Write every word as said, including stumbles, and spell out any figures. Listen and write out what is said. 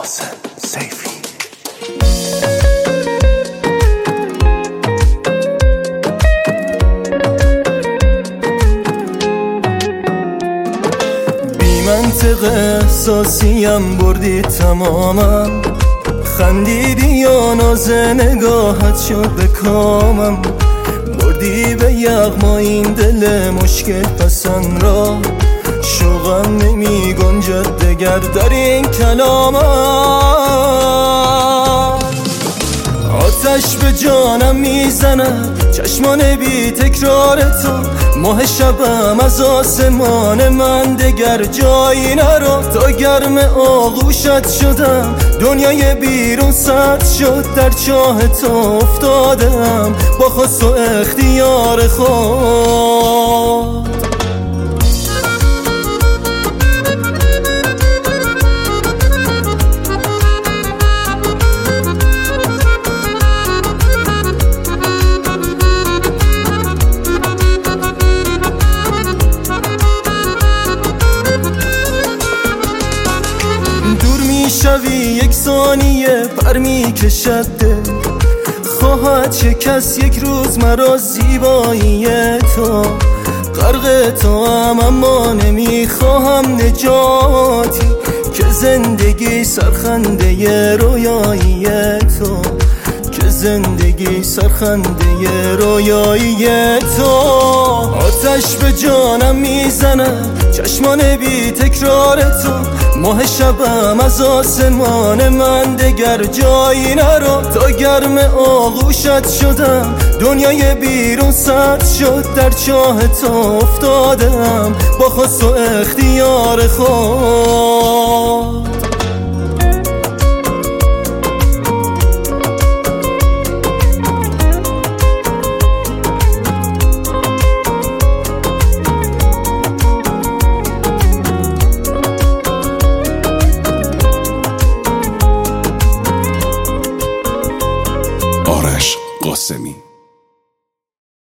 قاسم سیفی. بی منطق احساسیم بردی تمامم، خندیدی یا ناز نگاهت شد به کامم، بردی به یغما این دل مشکل پسند را، شوقم نمی گنجد دگر در این کلامم. آتش به جانم میزند چشمان بی تکرار تو، ماه شبم از آسمان من دگر جایی نرو. تا گرم آغوشت شدم دنیای بیرون سرد شد، در چاه تو افتادم با خواست و اختیار خود. شوی یک ثانیه پر می کشد دل، خواهد شکست یک روز مرا زیبایی تو. غرق تو هم اما نمی خواهم نجاتی، که زندگی سرخنده رویایی تو، که زندگی سرخنده رویایی تو. آتش به جانم میزند چشمان بی تکرار تو، ماه شبم از آسمان من دگر جایی نرو. تا گرم آغوشت شدم دنیای بیرون سرد شد، در چاه تو افتادم با خواست و اختیار خود. آرش قاسمی.